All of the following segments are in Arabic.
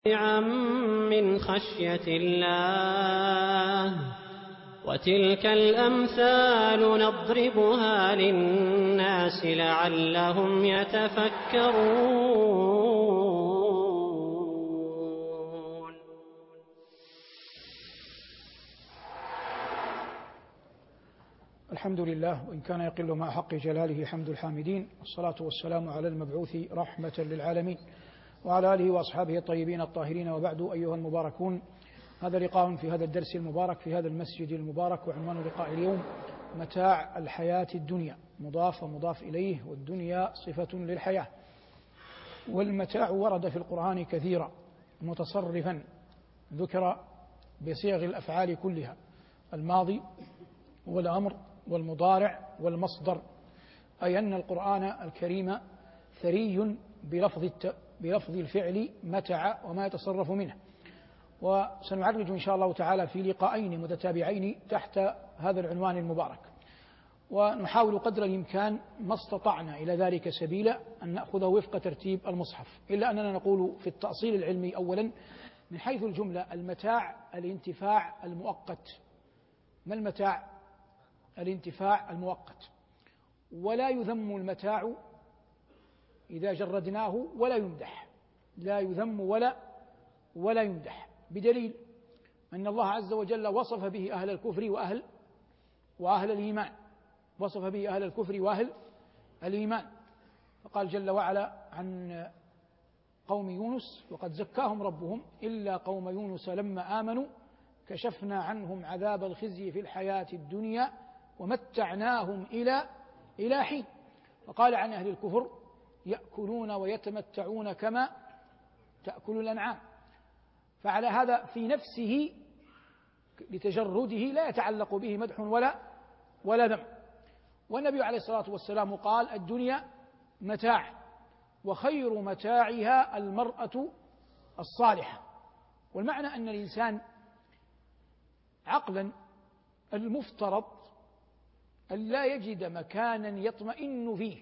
من خشية الله وتلك الأمثال نضربها للناس لعلهم يتفكرون. الحمد لله، وإن كان يقل مع حق جلاله حمد الحامدين، والصلاة والسلام على المبعوث رحمة للعالمين وعلى آله وأصحابه الطيبين الطاهرين، وبعد. أيها المباركون، هذا لقاء في هذا الدرس المبارك في هذا المسجد المبارك، وعنوان لقاء اليوم متاع الحياة الدنيا، مضاف ومضاف إليه، والدنيا صفة للحياة. والمتاع ورد في القرآن كثيرا متصرفا، ذكر بصيغ الأفعال كلها: الماضي والأمر والمضارع والمصدر، أي أن القرآن الكريم ثري بلفظ الفعل متع وما يتصرف منه. وسنعرج إن شاء الله تعالى في لقاءين متتابعين تحت هذا العنوان المبارك، ونحاول قدر الإمكان ما استطعنا إلى ذلك سبيلا أن نأخذه وفق ترتيب المصحف، إلا أننا نقول في التأصيل العلمي أولا من حيث الجملة: المتاع الانتفاع المؤقت. ما المتاع؟ الانتفاع المؤقت. ولا يذم المتاع إذا جردناه ولا يمدح، لا يذم ولا يمدح، بدليل أن الله عز وجل وصف به أهل الكفر وأهل الإيمان، وصف به أهل الكفر وأهل الإيمان، فقال جل وعلا عن قوم يونس: وقد زكاهم ربهم إلا قوم يونس لما آمنوا كشفنا عنهم عذاب الخزي في الحياة الدنيا ومتعناهم إلى حين. وقال عن أهل الكفر: يأكلون ويتمتعون كما تأكل الأنعام. فعلى هذا في نفسه لتجرده لا يتعلق به مدح ولا ذم. والنبي عليه الصلاة والسلام قال: الدنيا متاع، وخير متاعها المرأة الصالحة. والمعنى أن الإنسان عقلا المفترض أن لا يجد مكانا يطمئن فيه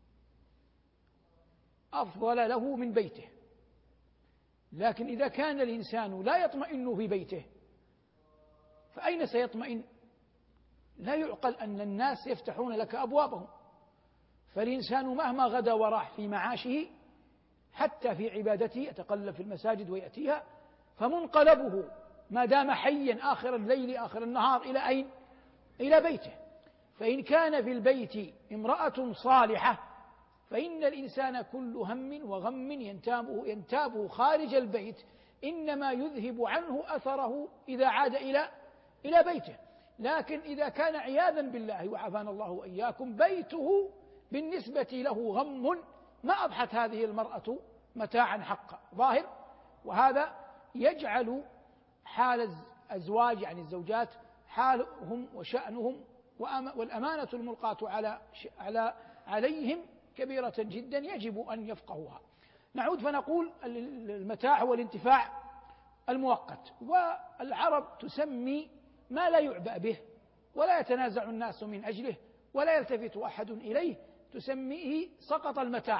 أفضل له من بيته. لكن إذا كان الإنسان لا يطمئن في بيته فأين سيطمئن؟ لا يعقل أن الناس يفتحون لك أبوابهم. فالإنسان مهما غدا وراح في معاشه حتى في عبادته يتقلب في المساجد ويأتيها، فمنقلبه ما دام حيا آخر الليل آخر النهار إلى أين؟ إلى بيته. فإن كان في البيت امرأة صالحة فإن الإنسان كل هم وغم ينتابه خارج البيت إنما يذهب عنه أثره إذا عاد إلى بيته. لكن إذا كان عياذا بالله وعافانا الله وإياكم بيته بالنسبة له غم، ما أضحت هذه المرأة متاعا حقا ظاهر. وهذا يجعل حال الأزواج يعني الزوجات حالهم وشأنهم والأمانة الملقاة عليهم كبيرة جدا، يجب أن يفقهوها. نعود فنقول: المتاع هو الانتفاع المؤقت. والعرب تسمي ما لا يعبأ به ولا يتنازع الناس من أجله ولا يلتفت أحد إليه، تسميه سقط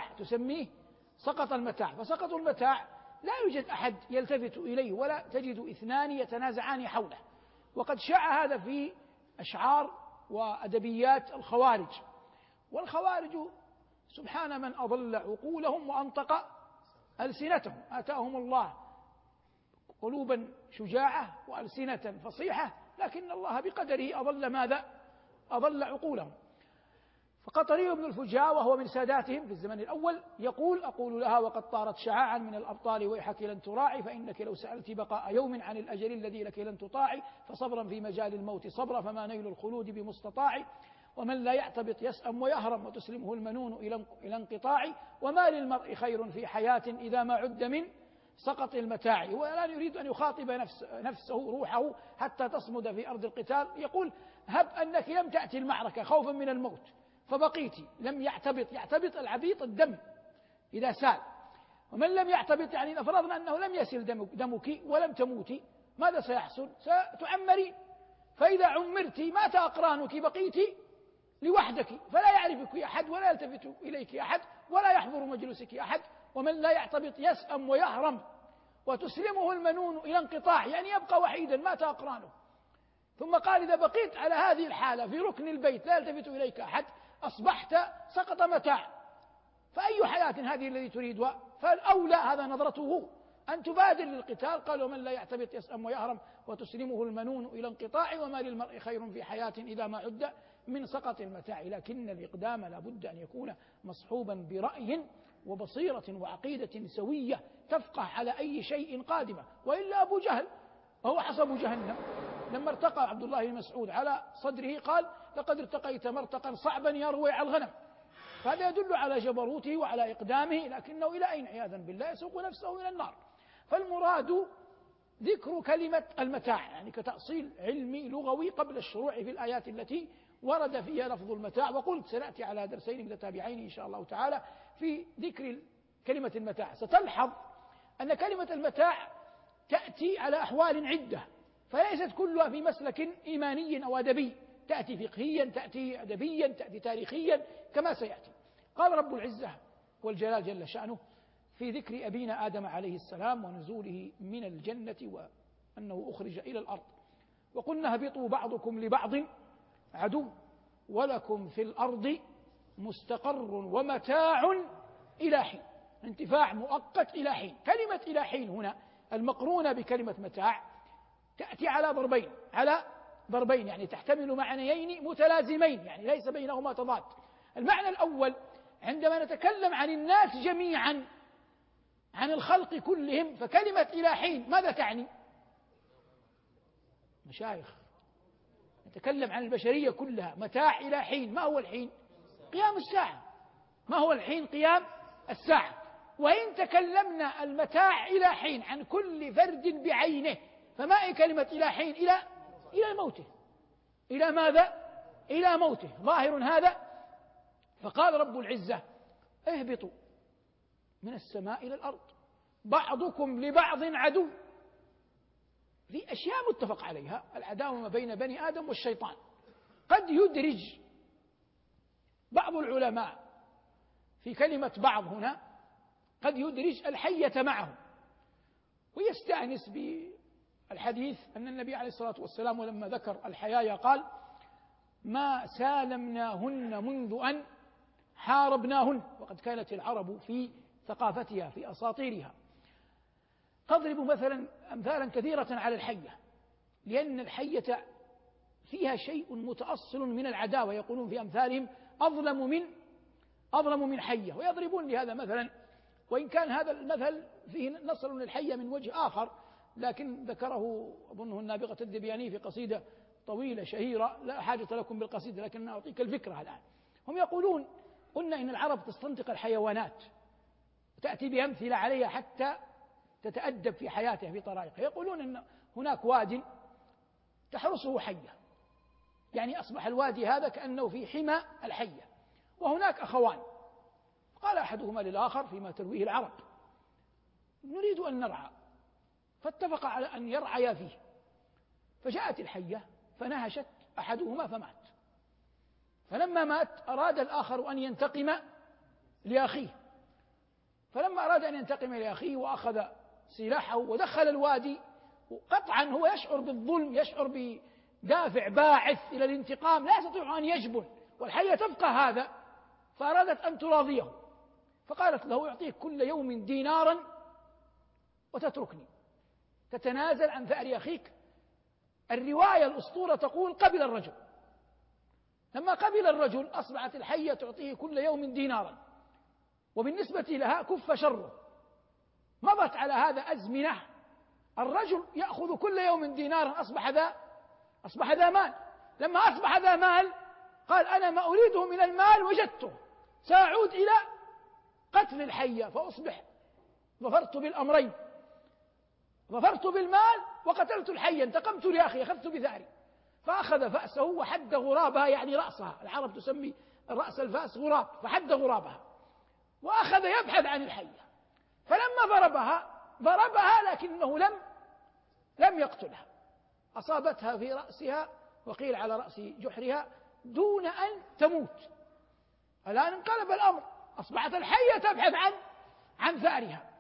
المتاع. فسقط المتاع لا يوجد أحد يلتفت إليه ولا تجد اثنان يتنازعان حوله. وقد شاع هذا في أشعار وأدبيات الخوارج. والخوارج سبحان من أضل عقولهم وأنطق ألسنتهم، آتاهم الله قلوبا شجاعة وألسنة فصيحة، لكن الله بقدره أضل عقولهم. فقطري بن الفجاء وهو من ساداتهم في الزمن الأول يقول: أقول لها وقد طارت شعاعا من الأبطال ويحك لن تراعي، فإنك لو سألت بقاء يوم عن الأجل الذي لك لن تطاعي، فصبرا في مجال الموت صبرا فما نيل الخلود بمستطاع، ومن لا يعتبط يسأم ويهرم وتسلمه المنون إلى انقطاع، وما للمرء خير في حياة إذا ما عد من سقط المتاع. ولا يريد أن يخاطب نفسه روحه حتى تصمد في أرض القتال. يقول: هب أنك لم تأتي المعركة خوفا من الموت فبقيت، لم يعتبط العبيط الدم إذا سال، ومن لم يعتبط يعني فرضنا أنه لم يسل دمك ولم تموتي، ماذا سيحصل؟ ستعمرين. فإذا عمرت مات أقرانك بقيت لوحدك، فلا يعرفك أحد ولا يلتفت إليك أحد ولا يحضر مجلسك أحد. ومن لا يعتبط يسأم ويهرم وتسلمه المنون إلى انقطاع، يعني يبقى وحيدا مات أقرانه. ثم قال إذا بقيت على هذه الحالة في ركن البيت لا يلتفت إليك أحد أصبحت سقط متاع، فأي حياة هذه الذي تريدها؟ فالأولى هذا نظرته أن تبادر للقتال. قال ومن لا يعتبط يسأم ويهرم وتسلمه المنون إلى انقطاع، وما للمرء خير في حياة إذا ما عد من سقط المتاع. لكن الإقدام لا بد أن يكون مصحوبا برأي وبصيرة وعقيدة سوية تفقه على أي شيء قادمة، وإلا أبو جهل وهو حصب جهنم لما ارتقى عبد الله بن مسعود على صدره قال لقد ارتقيت مرتقا صعبا يروي على الغنم. فهذا يدل على جبروته وعلى إقدامه، لكنه إلى أين عياذا بالله يسوق نفسه إلى النار. فالمراد ذكر كلمة المتاع يعني كتأصيل علمي لغوي قبل الشروع في الآيات التي ورد فيها لفظ المتاع. وقلت سنأتي على درسين متتابعين إن شاء الله تعالى في ذكر كلمة المتاع. ستلحظ أن كلمة المتاع تأتي على أحوال عدة، فليست كلها في مسلك إيماني أو أدبي، تأتي فقهيا، تأتي أدبيا، تأتي تاريخيا كما سيأتي. قال رب العزة والجلال جل شأنه في ذكر أبينا آدم عليه السلام ونزوله من الجنة وأنه أخرج إلى الأرض وقلنا اهبطوا بعضكم لبعض عدو ولكم في الأرض مستقر ومتاع إلى حين، انتفاع مؤقت إلى حين. كلمة إلى حين هنا المقرونة بكلمة متاع تأتي على ضربين يعني تحتمل معنيين متلازمين، يعني ليس بينهما تضاد. المعنى الأول عندما نتكلم عن الناس جميعا عن الخلق كلهم، فكلمة إلى حين ماذا تعني؟ مشايخ نتكلم عن البشرية كلها، متاع إلى حين. ما هو الحين؟ قيام الساعة. ما هو الحين؟ قيام الساعة. وإن تكلمنا المتاع إلى حين عن كل فرد بعينه، فما هي كلمة إلى حين؟ إلى موته. إلى ماذا؟ إلى موته. ظاهر هذا. فقال رب العزة اهبطوا من السماء إلى الأرض بعضكم لبعض عدو. في أشياء متفق عليها، العداوة ما بين بني آدم والشيطان. قد يدرج بعض العلماء في كلمة بعض هنا قد يدرج الحية معه، ويستأنس بالحديث أن النبي عليه الصلاة والسلام ولما ذكر الحياة قال ما سالمناهن منذ أن حاربناهن. وقد كانت العرب في ثقافتها في أساطيرها تضرب أمثالا كثيرة على الحية، لأن الحية فيها شيء متأصل من العداوة. يقولون في أمثالهم أظلم من حية، ويضربون لهذا مثلا، وإن كان هذا المثل فيه نصر للحية من وجه آخر، لكن ذكره أظنه النابغة الذبياني في قصيدة طويلة شهيرة لا حاجة لكم بالقصيدة، لكن أعطيك الفكرة الآن. هم يقولون قلنا إن العرب تستنطق الحيوانات وتأتي بأمثلة عليها حتى تتأدب في حياتها في طرائقها. يقولون أن هناك واد تحرسه حية، يعني أصبح الوادي هذا كأنه في حمى الحية، وهناك أخوان. قال أحدهما للآخر فيما ترويه العرب نريد أن نرعى، فاتفق على أن يرعيا فيه. فجاءت الحية فنهشت أحدهما فمات. فلما مات أراد الآخر أن ينتقم لأخيه، فلما أراد أن ينتقم لأخيه وأخذ سلاحه ودخل الوادي، قطعا هو يشعر بالظلم، يشعر بدافع باعث إلى الانتقام، لا يستطيع أن يجبن، والحية تفقه هذا، فأرادت أن تراضيه، فقالت له يعطيك كل يوم دينارا وتتركني، تتنازل عن ثأر أخيك. الرواية الأسطورة تقول قبل الرجل. لما قبل الرجل أصبحت الحية تعطيه كل يوم دينارا، وبالنسبة لها كف شره. مضت على هذا أزمنة، الرجل يأخذ كل يوم دينارا، أصبح ذا مال. لما أصبح ذا مال قال أنا ما أريده من المال وجدته، سأعود إلى قتل الحية فأصبح ظفرت بالأمرين، ظفرت بالمال وقتلت الحية، انتقمت لأخي، أخذت بثأري. فأخذ فأسه وحد غرابها، يعني رأسها، العرب تسمي رأس الفأس غراب، فحد غرابها وأخذ يبحث عن الحية. فلما ضربها لكنه لم يقتلها، أصابتها في رأسها وقيل على رأس جحرها دون أن تموت. الآن انقلب الأمر، أصبحت الحية تبحث عن ثأرها.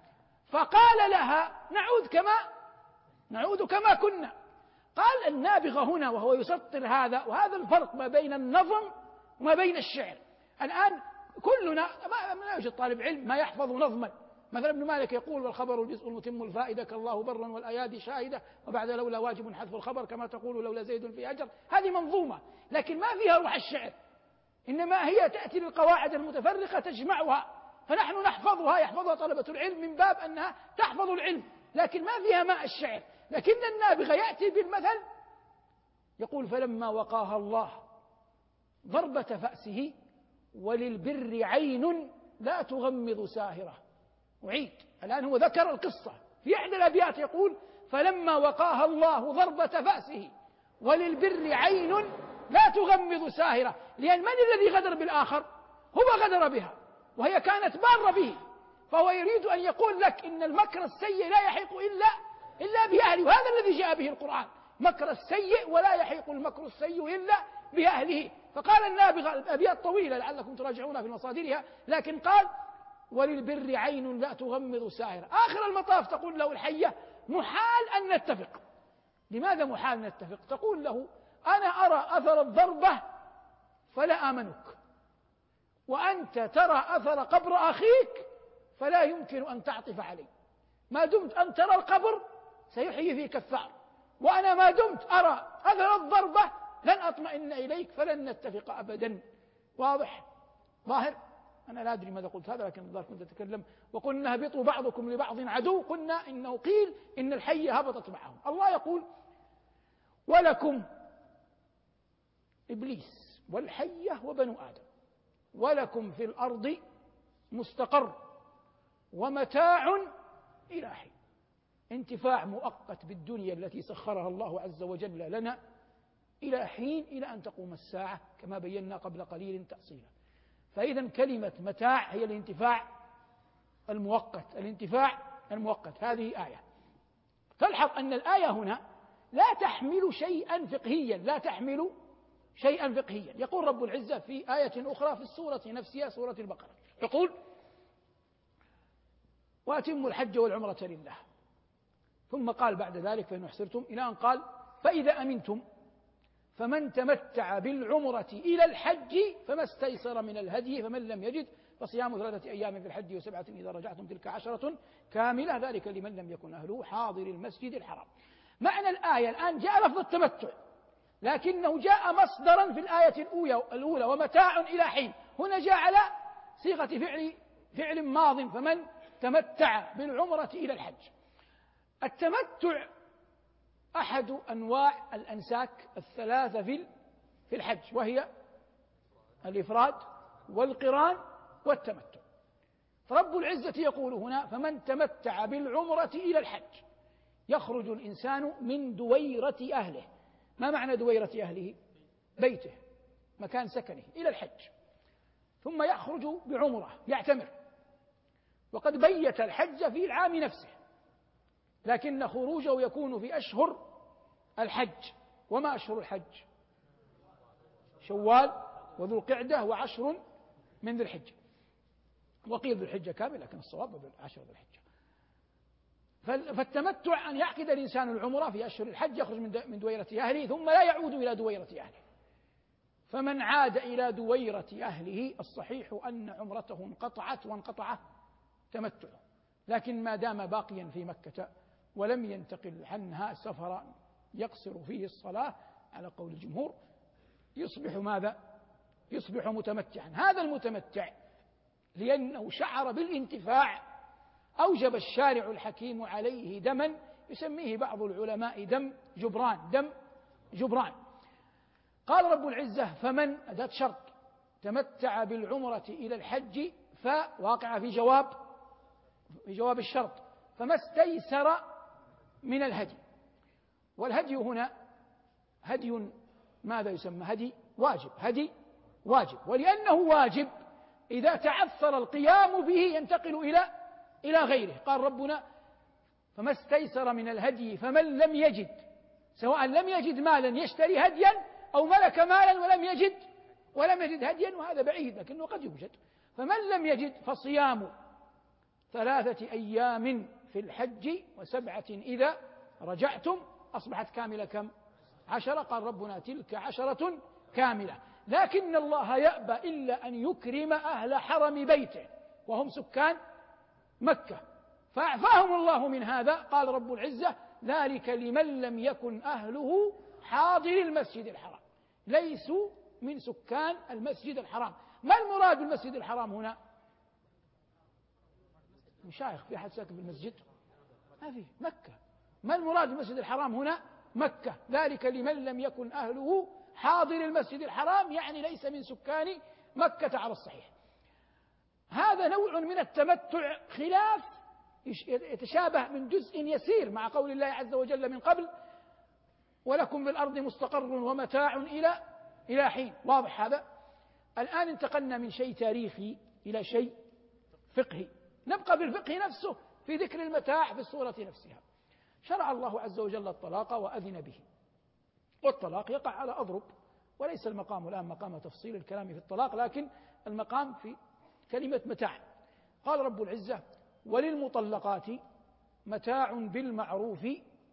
فقال لها نعود كما كنا. قال النابغة هنا وهو يسطر هذا، وهذا الفرق ما بين النظم وما بين الشعر. الآن كلنا ما يوجد طالب علم ما يحفظ نظما. مثلا ابن مالك يقول: والخبر الجزء المتم الفائدة كالله برا والأيادي شاهدة، وبعد لولا واجب حذف الخبر كما تقول لولا زيد في أجر. هذه منظومة لكن ما فيها روح الشعر، إنما هي تأتي بالقواعد المتفرقة تجمعها، فنحن نحفظها، يحفظها طلبة العلم من باب أنها تحفظ العلم، لكن ما فيها ماء الشعر. لكن النابغة يأتي بالمثل يقول: فلما وقاها الله ضربة فأسه وللبر عين لا تغمض ساهرة. أعيد الآن، هو ذكر القصة في إحدى الأبيات يقول: فلما وقاها الله ضربة فأسه وللبر عين لا تغمض ساهرة. لأن من الذي غدر بالآخر؟ هو غدر بها وهي كانت بارة به، فهو يريد أن يقول لك إن المكر السيء لا يحيق إلا بأهله، وهذا الذي جاء به القرآن: مكر السيء ولا يحيق المكر السيء إلا بأهله. فقال النابغة الأبيات طويلة لعلكم تراجعونها في مصادرها، لكن قال: وللبر عين لا تغمض ساهرة. آخر المطاف تقول له الحية: محال أن نتفق. لماذا محال نتفق؟ تقول له: أنا أرى أثر الضربة فلا آمنك، وأنت ترى أثر قبر أخيك فلا يمكن أن تعطف علي. ما دمت أن ترى القبر سيحيي فيك الثأر، وأنا ما دمت أرى أثر الضربة لن أطمئن إليك، فلن نتفق أبدا. واضح؟ ظاهر؟ أنا لا أدري ماذا قلت هذا، لكن الظاهر كنت أتكلم وقلنا: هبطوا بعضكم لبعض عدو. قلنا إنه قيل إن الحية هبطت معهم. الله يقول: ولكم إبليس والحية وبنو آدم، ولكم في الأرض مستقر ومتاع إلى حين. انتفاع مؤقت بالدنيا التي سخرها الله عز وجل لنا إلى حين، إلى أن تقوم الساعة كما بينا قبل قليل تأصيلا. فإذا كلمة متاع هي الانتفاع المؤقت، الانتفاع المؤقت. هذه آية. تلحظ أن الآية هنا لا تحمل شيئا فقهيا، لا تحمل شيئا فقهيا. يقول رب العزة في آية أخرى في السورة نفسها، سورة البقرة، يقول: وأتموا الحج والعمرة لله. ثم قال بعد ذلك: فإن أحصرتم، إلى أن قال: فإذا أمنتم فمن تمتع بالعمرة إلى الحج فما استيسر من الهدي، فمن لم يجد فصيام 3 أيام في الحج و7 إذا رجعتم، تلك 10 كاملة، ذلك لمن لم يكن أهله حاضر المسجد الحرام. معنى الآية الآن جاء لفظ التمتع، لكنه جاء مصدرا في الآية الأولى ومتاع إلى حين. هنا جاء على صيغة فعل ماض: فمن تمتع بالعمرة إلى الحج. التمتع أحد أنواع الأنساك 3 في الحج، وهي الإفراد والقران والتمتع. فرب العزة يقول هنا: فمن تمتع بالعمرة إلى الحج. يخرج الإنسان من دويرة أهله. ما معنى دويرة أهله؟ بيته، مكان سكنه، إلى الحج، ثم يخرج بعمرة يعتمر. وقد بيت الحج في العام نفسه، لكن خروجه يكون في أشهر الحج. وما أشهر الحج؟ شوال وذو القعدة و10 من ذي الحجة، وقيل ذو الحجة كامل، لكن الصواب 10 ذي الحجة. فالتمتع أن يعقد الإنسان العمرة في أشهر الحج، يخرج من دويرة أهله ثم لا يعود إلى دويرة أهله. فمن عاد إلى دويرة أهله الصحيح أن عمرته انقطعت وانقطع تمتعه، لكن ما دام باقيا في مكة ولم ينتقل عنها سفرا يقصر فيه الصلاة على قول الجمهور، يصبح ماذا؟ يصبح متمتعا. هذا المتمتع لأنه شعر بالانتفاع أوجب الشارع الحكيم عليه دما يسميه بعض العلماء دم جبران. قال رب العزة: فمن أداة شرط، تمتع بالعمرة إلى الحج، فواقع في جواب الشرط، فما استيسر من الهدي. والهدي هنا هدي ماذا يسمى؟ هدي واجب، ولأنه واجب إذا تعثر القيام به ينتقل إلى غيره. قال ربنا: فما استيسر من الهدي فمن لم يجد، سواء لم يجد مالا يشتري هديا أو ملك مالا ولم يجد هديا، وهذا بعيد لكنه قد يوجد. فمن لم يجد فصيام 3 أيام في الحج و7 إذا رجعتم أصبحت كاملة كم؟ 10. قال ربنا تلك 10 كاملة. لكن الله يأبى إلا أن يكرم أهل حرم بيته وهم سكان مكة، فأعفاهم الله من هذا. قال رب العزة ذلك لمن لم يكن أهله حاضر المسجد الحرام، ليسوا من سكان المسجد الحرام. ما المراد بالمسجد الحرام هنا؟ مشايخ في أحد ساكن في المسجد؟ ما في، مكة. ما المراد بالمسجد الحرام هنا؟ مكة. ذلك لمن لم يكن أهله حاضر المسجد الحرام، يعني ليس من سكان مكة على الصحيح. هذا نوع من التمتع خلاف يتشابه من جزء يسير مع قول الله عز وجل من قبل ولكم بالأرض مستقر ومتاع إلى حين. واضح هذا؟ الآن انتقلنا من شيء تاريخي إلى شيء فقهي. نبقى بالفقه نفسه في ذكر المتاع في الصورة نفسها. شرع الله عز وجل الطلاق وأذن به، والطلاق يقع على أضرب، وليس المقام الآن مقام تفصيل الكلام في الطلاق، لكن المقام في كلمة متاع. قال رب العزة وللمطلقات متاع بالمعروف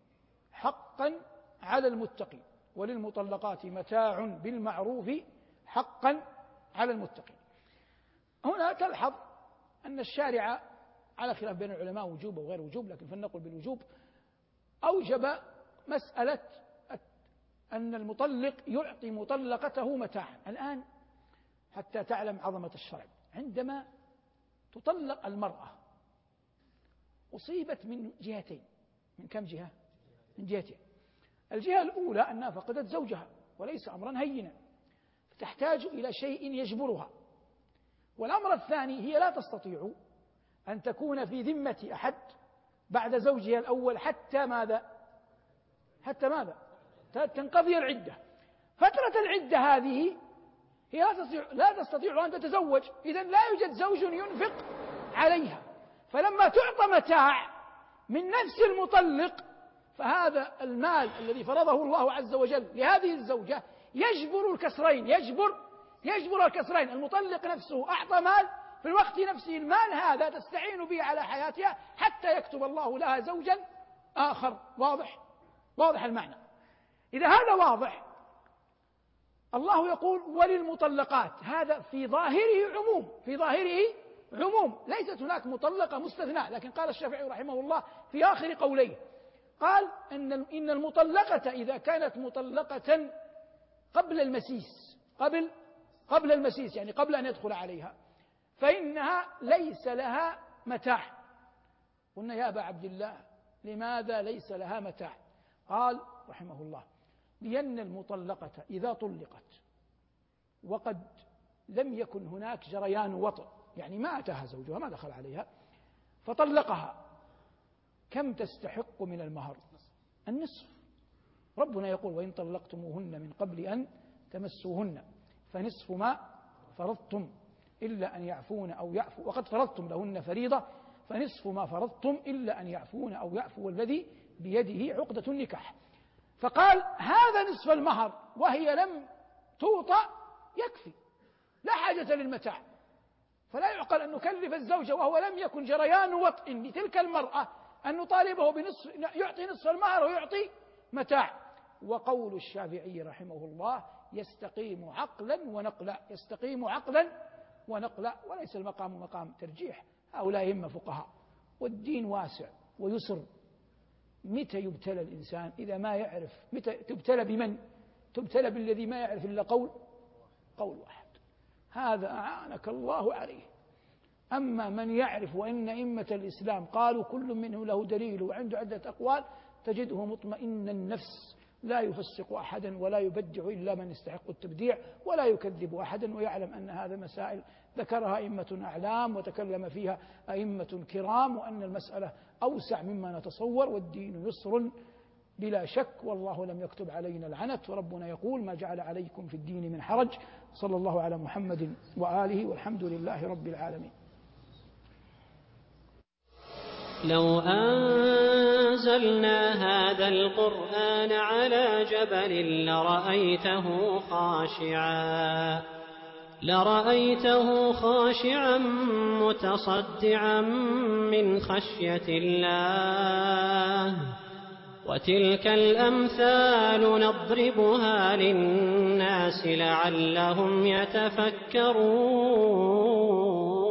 حقا على المتقين. وللمطلقات متاع بالمعروف حقا على المتقين. هنا تلحظ أن الشارع على خلاف بين العلماء وجوب وغير وجوب، لكن فلنقل بالوجوب، أوجب مسألة أن المطلق يعطي مطلقته متاعا. الآن حتى تعلم عظمة الشرع، عندما تطلق المرأة أصيبت من جهتين. من كم جهة؟ من جهتين. الجهة الأولى أنها فقدت زوجها، وليس أمرا هينا، فتحتاج إلى شيء يجبرها. والأمر الثاني هي لا تستطيع أن تكون في ذمة أحد بعد زوجها الأول حتى ماذا؟ حتى ماذا؟ تنقضي العدة. فترة العدة هذه هي لا تستطيع أن تتزوج، إذن لا يوجد زوج ينفق عليها. فلما تعطى متاع من نفس المطلق، فهذا المال الذي فرضه الله عز وجل لهذه الزوجة يجبر الكسرين، يجبر الكسرين. المطلق نفسه أعطى مال، في الوقت نفسه المال هذا تستعين به على حياتها حتى يكتب الله لها زوجا آخر. واضح المعنى؟ إذا هذا واضح، الله يقول وللمطلقات، هذا في ظاهره عموم، ليست هناك مطلقة مستثنى. لكن قال الشافعي رحمه الله في آخر قوليه، قال إن المطلقة إذا كانت مطلقة قبل المسيس، قبل المسيس يعني قبل أن يدخل عليها، فإنها ليس لها متاع. قلنا يا أبا عبد الله لماذا ليس لها متاع؟ قال رحمه الله لأن المطلقة إذا طلقت وقد لم يكن هناك جريان وطئ، يعني ما أتاها زوجها، ما دخل عليها، فطلقها، كم تستحق من المهر؟ النصف. ربنا يقول وإن طلقتموهن من قبل أن تمسوهن فنصف ما فرضتم إلا أن يعفون أو يعفو، وقد فرضتم لهن فريضة، فنصف ما فرضتم إلا أن يعفون أو يعفو والذي بيده عقدة النكاح. فقال هذا نصف المهر وهي لم توطأ يكفي، لا حاجة للمتاع. فلا يعقل أن نكلف الزوجة وهو لم يكن جريان وطئ لتلك المرأة أن نطالبه بنصف، يعطي نصف المهر ويعطي متاع. وقول الشافعي رحمه الله يستقيم عقلا ونقلا، يستقيم عقلا ونقلا، وليس المقام مقام ترجيح. هؤلاء هم فقهاء، والدين واسع ويسر. متى يبتلى الإنسان إذا ما يعرف؟ متى تبتلى بمن؟ تبتلى بالذي ما يعرف إلا قول واحد، هذا أعانك الله عليه. أما من يعرف وإن أئمة الإسلام قالوا كل منه له دليل وعنده عدة أقوال، تجده مطمئن النفس، لا يفسق أحدا ولا يبدع إلا من يستحق التبديع، ولا يكذب أحدا، ويعلم أن هذا مسائل ذكرها أئمة أعلام وتكلم فيها أئمة كرام، وأن المسألة أوسع مما نتصور، والدين يسر بلا شك، والله لم يكتب علينا العنت. وربنا يقول ما جعل عليكم في الدين من حرج. صلى الله على محمد وآله، والحمد لله رب العالمين. لو أنزلنا هذا القرآن على جبل لرأيته خاشعا لرأيته خاشعا متصدعا من خشية الله. وتلك الأمثال نضربها للناس لعلهم يتفكرون.